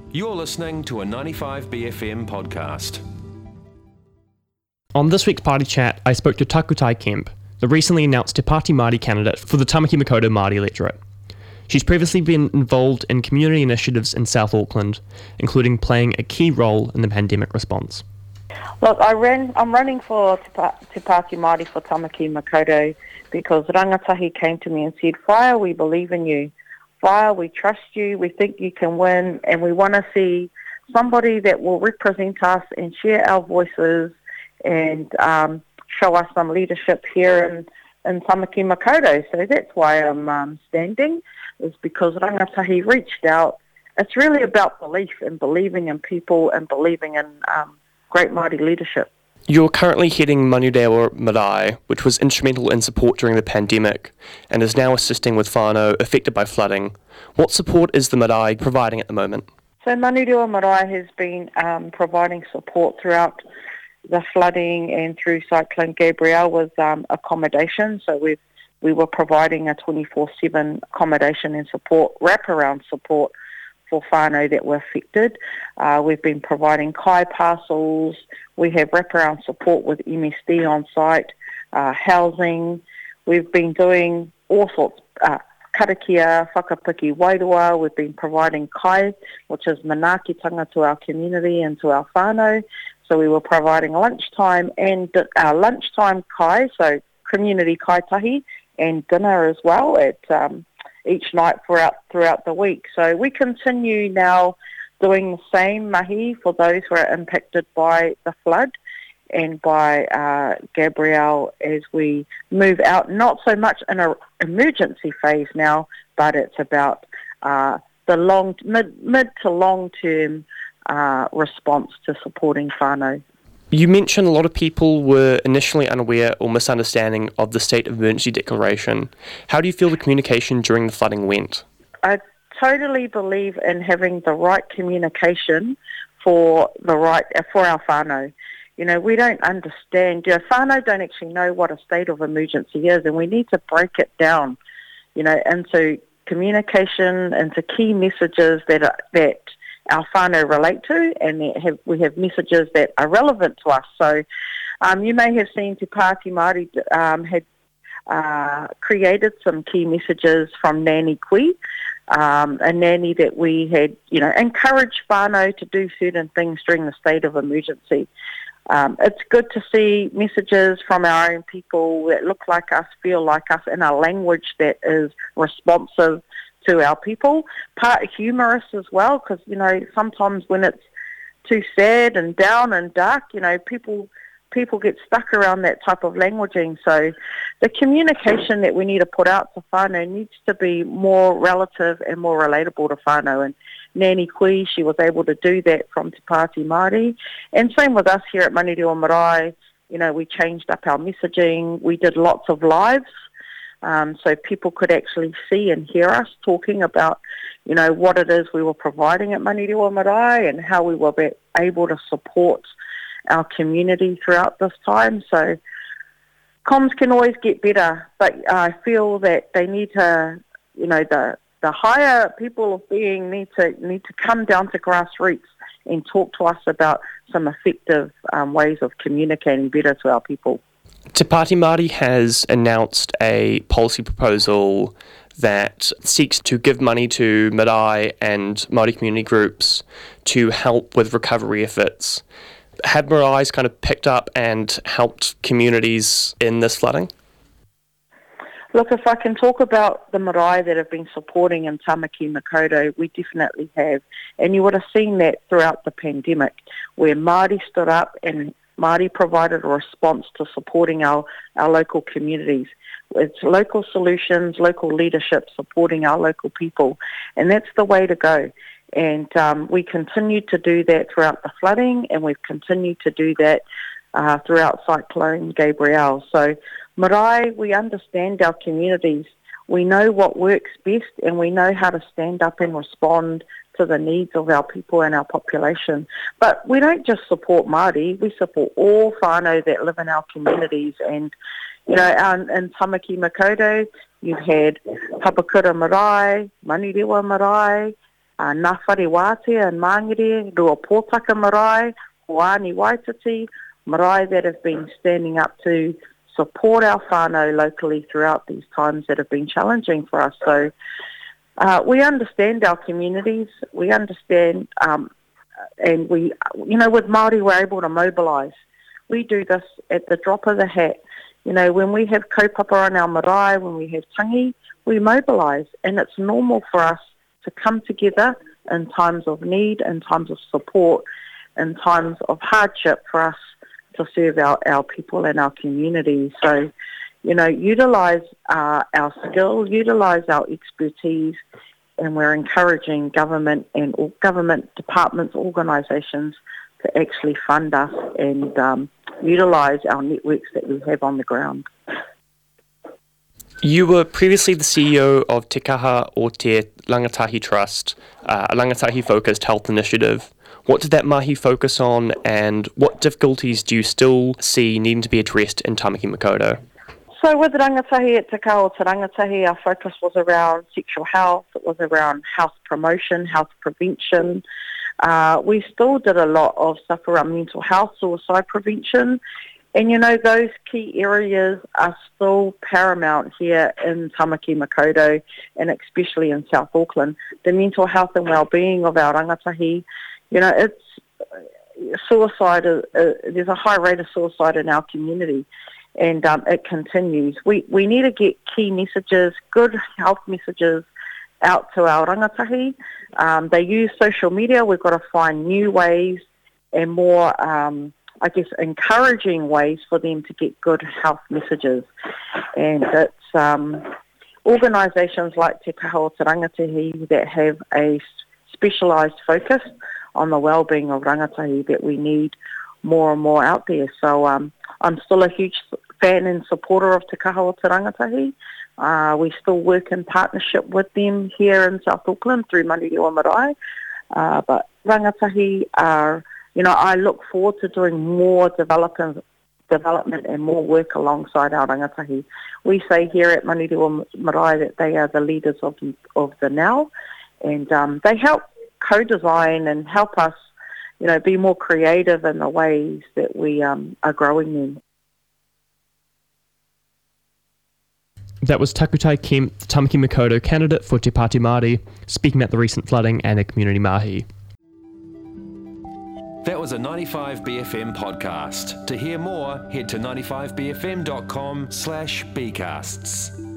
You're listening to a 95BFM podcast. On this week's Party Chat, I spoke to Takutai Kemp, the recently announced Te Pāti Māori candidate for the Tamaki Makaurau Māori electorate. She's previously been involved in community initiatives in South Auckland, including playing a key role in the pandemic response. Look, I'm running for Te Pāti Māori for Tamaki Makaurau because Rangatahi came to me and said, Whaia, we believe in you. Whaia, we trust you, we think you can win, and we want to see somebody that will represent us and share our voices and show us some leadership here in Tamaki Makaurau. So that's why I'm standing, is because Rangatahi reached out. It's really about belief and believing in people and believing in great Māori leadership. You're currently heading Manurewa Marae, which was instrumental in support during the pandemic and is now assisting with whānau affected by flooding. What support is the Marae providing at the moment? So Manurewa Marae has been providing support throughout the flooding and through Cyclone Gabrielle with accommodation. So we were providing a 24/7 accommodation and support, wraparound support for whānau that were affected. We've been providing kai parcels. We have wraparound support with MSD on site, housing. We've been doing all sorts, karakia, whakapiki wairua. We've been providing kai, which is manaakitanga to our community and to our whānau. So we were providing lunchtime and lunchtime kai, so community kaitahi, and dinner as well at each night throughout the week. So we continue now doing the same mahi for those who are impacted by the flood and by Gabrielle as we move out, not so much in an emergency phase now, but it's about the mid to long-term response to supporting whānau. You mentioned a lot of people were initially unaware or misunderstanding of the state of emergency declaration. How do you feel the communication during the flooding went? I totally believe in having the right communication for our whānau. You know, we don't understand. Whānau don't actually know what a state of emergency is, and we need to break it down, into communication, into key messages that our whānau relate to, and we have messages that are relevant to us. So you may have seen Te Pāti Māori had created some key messages from Nanny Kui, a nanny that we had, encouraged whānau to do certain things during the state of emergency. It's good to see messages from our own people that look like us, feel like us, in a language that is responsive to our people, part humorous as well, because, sometimes when it's too sad and down and dark, people get stuck around that type of languaging. So the communication that we need to put out to whānau needs to be more relative and more relatable to whānau. And Nanny Kui, she was able to do that from Te Pāti Māori. And same with us here at Manurewa Marae. We changed up our messaging. We did lots of lives. So people could actually see and hear us talking about, what it is we were providing at Manurewa Marae and how we were able to support our community throughout this time. So comms can always get better, but I feel that they need to, the higher people of being need to come down to grassroots and talk to us about some effective ways of communicating better to our people. Te Pāti Māori has announced a policy proposal that seeks to give money to marae and Māori community groups to help with recovery efforts. Have maraes kind of picked up and helped communities in this flooding? Look, if I can talk about the marae that have been supporting in Tamaki Makaurau, we definitely have. And you would have seen that throughout the pandemic, where Māori stood up and Māori provided a response to supporting our local communities. It's local solutions, local leadership supporting our local people, and that's the way to go. And we continued to do that throughout the flooding, and we've continued to do that throughout Cyclone Gabrielle. So marae, we understand our communities. We know what works best, and we know how to stand up and respond to the needs of our people and our population. But we don't just support Māori, we support all whānau that live in our communities. And, in Tamaki Makaurau, you've had Papakura Marae, Manurewa Marae, Ngā Whare Wātea and Mangere, Rua Pōtaka Marae, Hoani Waititi, marae that have been standing up to support our whānau locally throughout these times that have been challenging for us. So we understand our communities, we understand, and we, with Māori we're able to mobilise. We do this at the drop of the hat. When we have kaupapa on our marae, when we have tangi, we mobilise, and it's normal for us to come together in times of need, in times of support, in times of hardship for us to serve our people and our community. So, utilise our skills, utilise our expertise, and we're encouraging government and government departments, organisations to actually fund us and utilise our networks that we have on the ground. You were previously the CEO of Te Kaha o Te Rangatahi Trust, a rangatahi-focused health initiative. What did that mahi focus on, and what difficulties do you still see needing to be addressed in Tamaki Makaurau? So with rangatahi at Te Kaha o Te Rangatahi, our focus was around sexual health, it was around health promotion, health prevention. We still did a lot of stuff around mental health, suicide prevention, and those key areas are still paramount here in Tamaki Makaurau and especially in South Auckland. The mental health and well-being of our rangatahi, it's suicide. There's a high rate of suicide in our community, and it continues. We need to get key messages, good health messages, out to our rangatahi. They use social media. We've got to find new ways and more, encouraging ways for them to get good health messages. And it's organisations like Te Kaha o Te Rangatahi that have a specialised focus on the well-being of rangatahi that we need more and more out there. So I'm still a huge fan and supporter of Te Kaha o Te Rangatahi. We still work in partnership with them here in South Auckland through Manurewa Marae. But rangatahi are, I look forward to doing more development and more work alongside our rangatahi. We say here at Manurewa Marae that they are the leaders of the now, and they help co-design and help us, be more creative in the ways that we are growing them. That was Takutai Kemp, the Tamaki Makaurau candidate for Te Pāti Māori, speaking at the recent flooding and a community mahi. That was a 95BFM podcast. To hear more, head to 95bfm.com/bcasts.